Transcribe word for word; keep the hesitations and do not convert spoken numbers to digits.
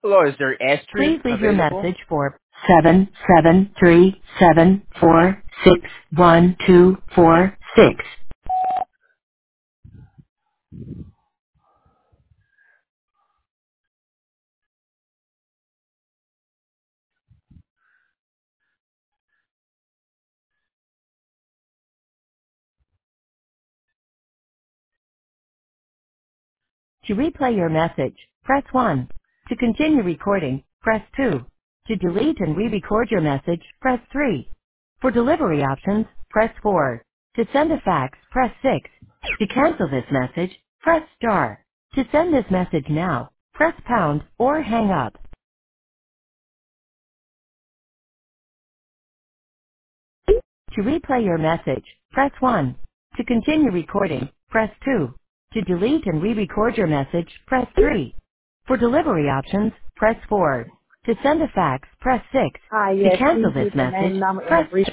Hello, is there Astrid Please leave your available? message for seven seven three seven four six one two four six. To replay your message, press one. To continue recording, press two. To delete and re-record your message, press three. For delivery options, press four. To send a fax, press six. To cancel this message, press star. To send this message now, press pound or hang up. To replay your message, press one. To continue recording, press two. To delete and re-record your message, press three. For delivery options, press four. To send a fax, press six. Hi, To yes, cancel please this leave your message, name, number, and a press brief